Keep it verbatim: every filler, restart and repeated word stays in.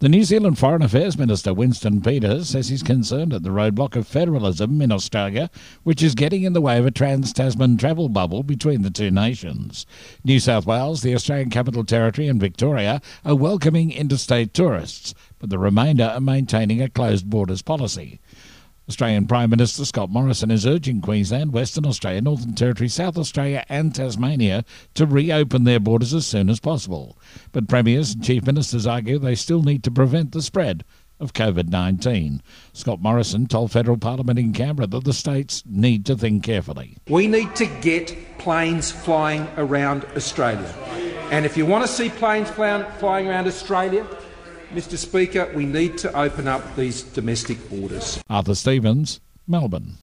The New Zealand Foreign Affairs Minister Winston Peters says he's concerned at the roadblock of federalism in Australia, which is getting in the way of a trans-Tasman travel bubble between the two nations. New South Wales, the Australian Capital Territory and Victoria are welcoming interstate tourists, but the remainder are maintaining a closed borders policy. Australian Prime Minister Scott Morrison is urging Queensland, Western Australia, Northern Territory, South Australia and Tasmania to reopen their borders as soon as possible. But premiers and chief ministers argue they still need to prevent the spread of COVID nineteen. Scott Morrison told Federal Parliament in Canberra that the states need to think carefully. We need to get planes flying around Australia. And if you want to see planes flying around Australia, Mister Speaker, we need to open up these domestic borders. Arthur Stevens, Melbourne.